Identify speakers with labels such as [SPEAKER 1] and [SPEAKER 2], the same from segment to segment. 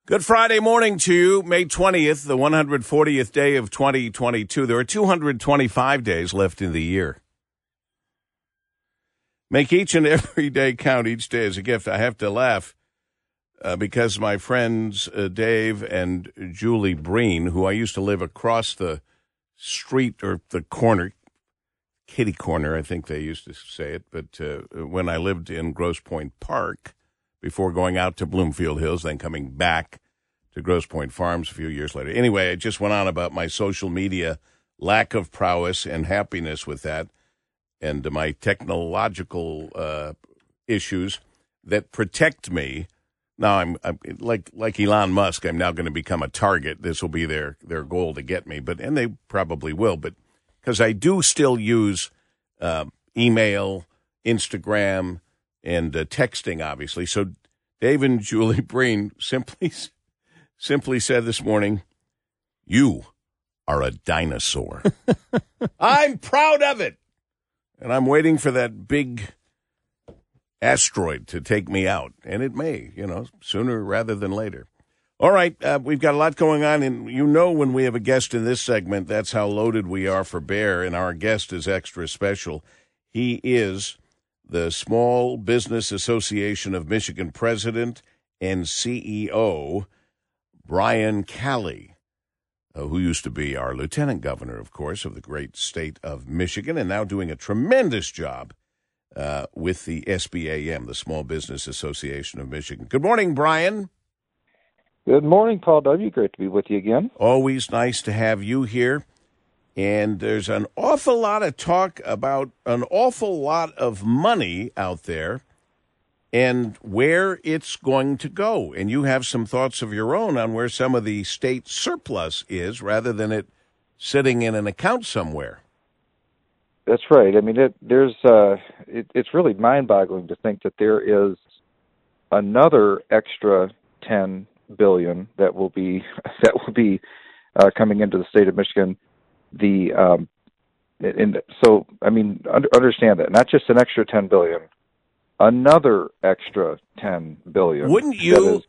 [SPEAKER 1] Good Friday morning to you, May 20th, the 140th day of 2022. There are 225 days left in the year. Make each and every day count. Each day is a gift. I have to laugh because my friends Dave and Julie Breen, who I used to live across the street or the corner, kitty corner, I think they used to say it, but when I lived in Grosse Pointe Park, before going out to Bloomfield Hills, then coming back to Grosse Pointe Farms a few years later. Anyway, I just went on about my social media lack of prowess and happiness with that, and my technological issues that protect me. Now I'm like Elon Musk. I'm now going to become a target. This will be their goal to get me, and they probably will. But because I do still use email, Instagram, and texting, obviously. So Dave and Julie Breen simply said this morning, "You are a dinosaur." I'm proud of it. And I'm waiting for that big asteroid to take me out. And it may, sooner rather than later. All right, we've got a lot going on. And when we have a guest in this segment, that's how loaded we are for bear. And our guest is extra special. He is the Small Business Association of Michigan president and CEO, Brian Calley, who used to be our lieutenant governor, of course, of the great state of Michigan, and now doing a tremendous job with the SBAM, the Small Business Association of Michigan. Good morning, Brian.
[SPEAKER 2] Good morning, Paul W. Great to be with you again.
[SPEAKER 1] Always nice to have you here. And there's an awful lot of talk about an awful lot of money out there and where it's going to go. And you have some thoughts of your own on where some of the state surplus is rather than it sitting in an account somewhere.
[SPEAKER 2] That's right. I mean, it's really mind-boggling to think that there is another extra $10 billion that will be coming into the state of Michigan. Understand that not just an extra $10 billion, another extra $10 billion.
[SPEAKER 1] Wouldn't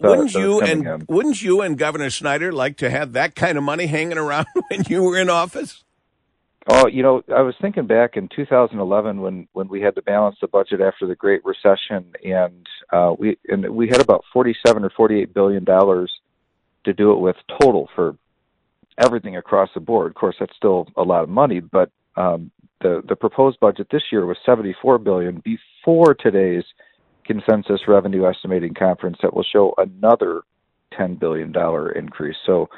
[SPEAKER 1] you and Governor Snyder like to have that kind of money hanging around when you were in office?
[SPEAKER 2] Oh, I was thinking back in 2011 when we had to balance the budget after the Great Recession, and we had about $47 or $48 billion to do it with total for everything across the board. Of course, that's still a lot of money, but the proposed budget this year was $74 billion before today's consensus revenue estimating conference that will show another $10 billion increase. So,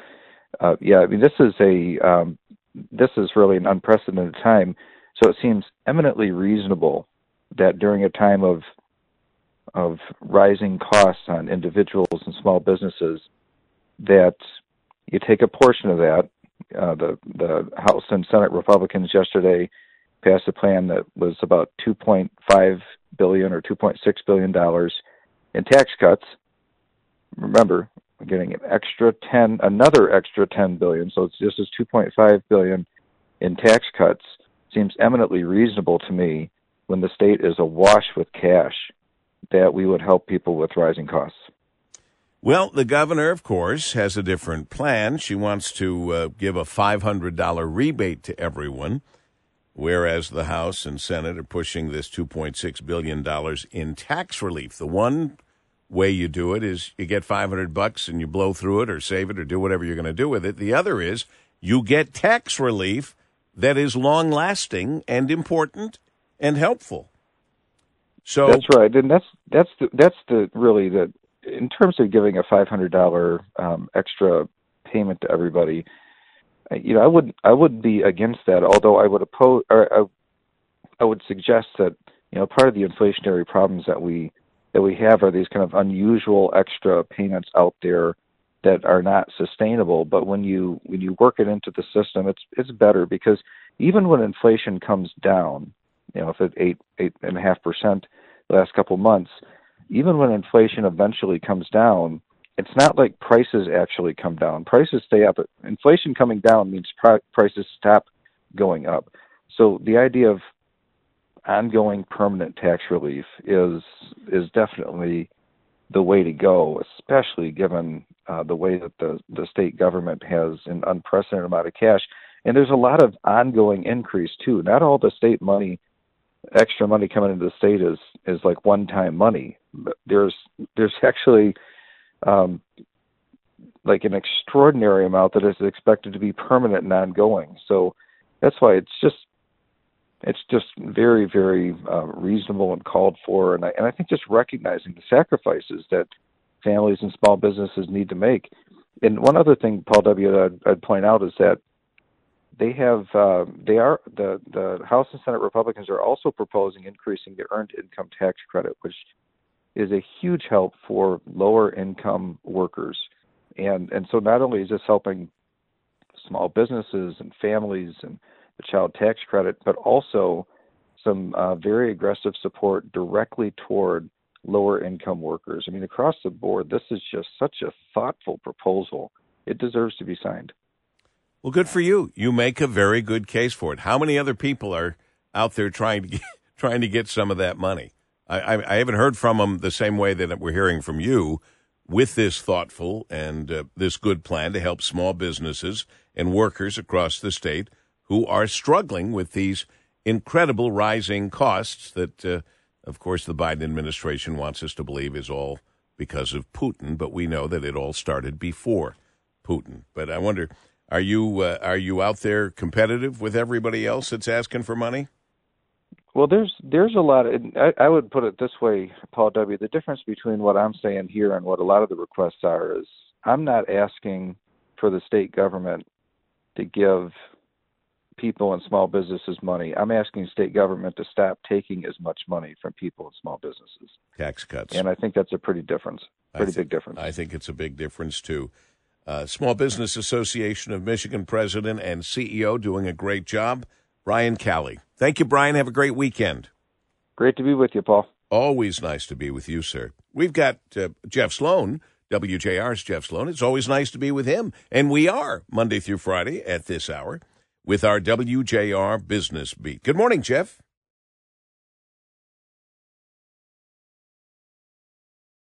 [SPEAKER 2] this is really an unprecedented time. So it seems eminently reasonable that during a time of rising costs on individuals and small businesses, that you take a portion of that. The House and Senate Republicans yesterday passed a plan that was about $2.5 billion or $2.6 billion in tax cuts. Remember, we're getting another extra $10 billion. So this is $2.5 billion in tax cuts. Seems eminently reasonable to me when the state is awash with cash that we would help people with rising costs.
[SPEAKER 1] Well, the governor, of course, has a different plan. She wants to give a $500 rebate to everyone, whereas the House and Senate are pushing this $2.6 billion in tax relief. The one way you do it is you get $500 and you blow through it or save it or do whatever you're going to do with it. The other is you get tax relief that is long-lasting and important and helpful. So
[SPEAKER 2] that's right, and that's the in terms of giving a $500 extra payment to everybody, I would be against that. Although I would oppose, or I would suggest that part of the inflationary problems that we have are these kind of unusual extra payments out there that are not sustainable. But when you work it into the system, it's better, because even when inflation comes down, if it's 8.5% the last couple of months. Even when inflation eventually comes down, it's not like prices actually come down. Prices stay up. Inflation coming down means prices stop going up. So the idea of ongoing permanent tax relief is definitely the way to go, especially given the way that the state government has an unprecedented amount of cash. And there's a lot of ongoing increase, too. Not all the state money, extra money coming into the state is like one-time money. But there's actually like an extraordinary amount that is expected to be permanent and ongoing. So that's why it's just very, very reasonable and called for. And I think just recognizing the sacrifices that families and small businesses need to make. And one other thing, Paul W., that I'd point out is that the House and Senate Republicans are also proposing increasing the earned income tax credit, which is a huge help for lower income workers. And so not only is this helping small businesses and families and the child tax credit, but also some very aggressive support directly toward lower income workers. I mean, across the board, this is just such a thoughtful proposal. It deserves to be signed.
[SPEAKER 1] Well, good for you. You make a very good case for it. How many other people are out there trying to get some of that money? I haven't heard from them the same way that we're hearing from you with this thoughtful and this good plan to help small businesses and workers across the state who are struggling with these incredible rising costs that, of course, the Biden administration wants us to believe is all because of Putin, but we know that it all started before Putin. But I wonder, are you out there competitive with everybody else that's asking for money?
[SPEAKER 2] Well, there's a lot of, I would put it this way, Paul W., the difference between what I'm saying here and what a lot of the requests are is I'm not asking for the state government to give people and small businesses money. I'm asking state government to stop taking as much money from people and small businesses.
[SPEAKER 1] Tax cuts.
[SPEAKER 2] And I think that's a pretty big difference.
[SPEAKER 1] I think it's a big difference, too. Small Business Association of Michigan president and CEO doing a great job, Brian Calley. Thank you, Brian. Have a great weekend.
[SPEAKER 2] Great to be with you, Paul.
[SPEAKER 1] Always nice to be with you, sir. We've got Jeff Sloan, WJR's Jeff Sloan. It's always nice to be with him. And we are Monday through Friday at this hour with our WJR Business Beat. Good morning, Jeff.